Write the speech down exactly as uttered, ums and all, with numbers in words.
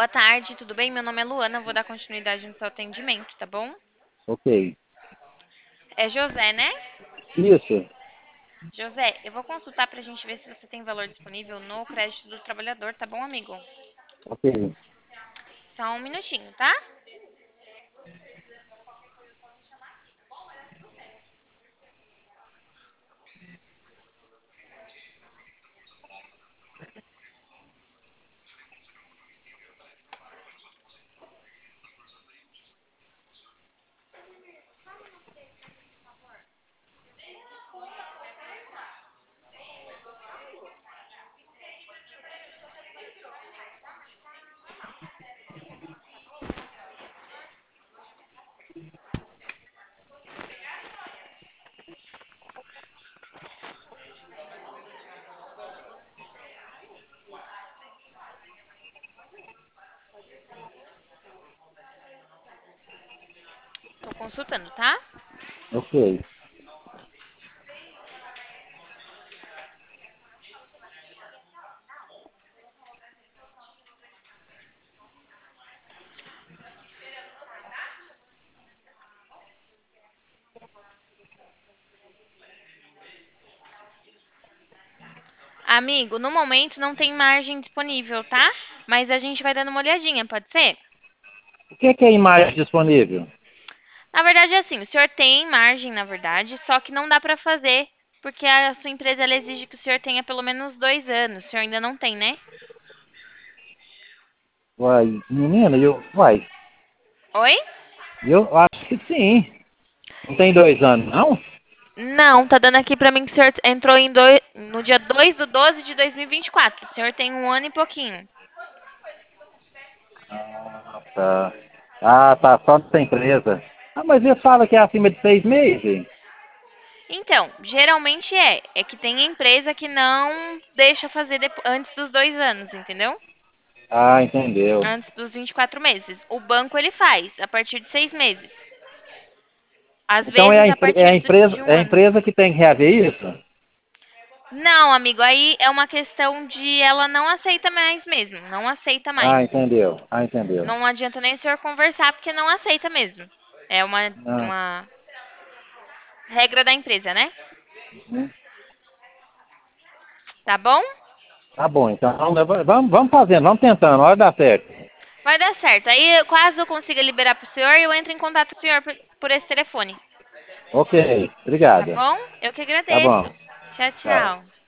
tarde, tudo bem? Meu nome é Luana, vou dar continuidade no seu atendimento, tá bom? Ok. É José, né? Isso. José, eu vou consultar pra gente ver se você tem valor disponível no crédito do trabalhador, tá bom, amigo? Ok. Só um minutinho, tá? Tô consultando, tá? Ok. Amigo, no momento não tem margem disponível, tá? Mas a gente vai dando uma olhadinha, pode ser? O que que é a imagem disponível? Na verdade, é assim, o senhor tem margem, na verdade, só que não dá pra fazer, porque a sua empresa ela exige que o senhor tenha pelo menos dois anos. O senhor ainda não tem, né? Uai, menina, eu, uai, Oi? eu acho que sim. Não tem dois anos, não? Não, tá dando aqui pra mim que o senhor entrou em doi- no dia dois do doze de dois mil e vinte e quatro. O senhor tem um ano e pouquinho. Ah, tá. Ah, tá, só dessa empresa. Ah, mas ele fala que é acima de seis meses. Então, geralmente é. É que tem empresa que não deixa fazer depo- antes dos dois anos, entendeu? Ah, entendeu. Antes dos vinte e quatro meses. O banco ele faz a partir de seis meses. Às Então é a, vezes a empre- é partir a do- empresa, de um é a ano. empresa que tem que reaver isso? Não, amigo, aí é uma questão de ela não aceita mais mesmo. Não aceita Ah, mais. entendeu. Ah, entendeu. Não adianta nem o senhor conversar porque não aceita mesmo. É uma, Ah, uma regra da empresa, né? uhum. Tá bom? Tá bom, então vamos, vamos fazendo, vamos tentando, hora dá certo. Vai dar certo. Aí, caso eu consiga liberar pro senhor, eu entro em contato com o senhor por, por esse telefone. Ok, Tá obrigado. bom? Eu que Tá agradeço. bom. Tchau, Tchau. tchau.